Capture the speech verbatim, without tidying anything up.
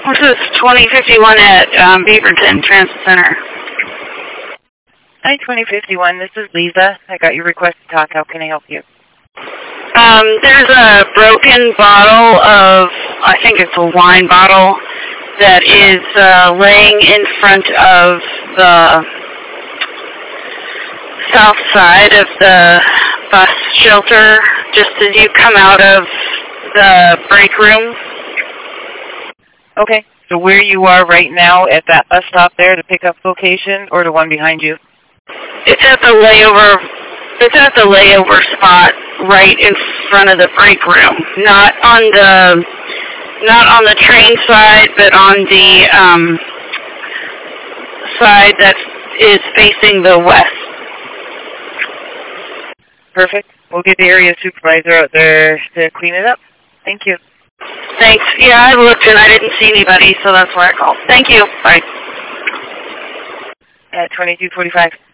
This is twenty fifty-one at um, Beaverton Transit Center. Hi, twenty fifty-one. This is Lisa. I got your request to talk. How can I help you? Um, there's a broken bottle of, I think it's a wine bottle, that is uh, laying in front of the south side of the bus shelter, just as you come out of the break room. Okay. So where you are right now at that bus stop there, the pickup location, or the one behind you? It's at the layover. It's at the layover spot right in front of the break room. Not on the, not on the train side, but on the um, side that is facing the west. Perfect. We'll get the area supervisor out there to clean it up. Thank you. Thanks. Yeah, I looked and I didn't see anybody, so that's why I called. Thank you. Bye. At twenty-two forty-five.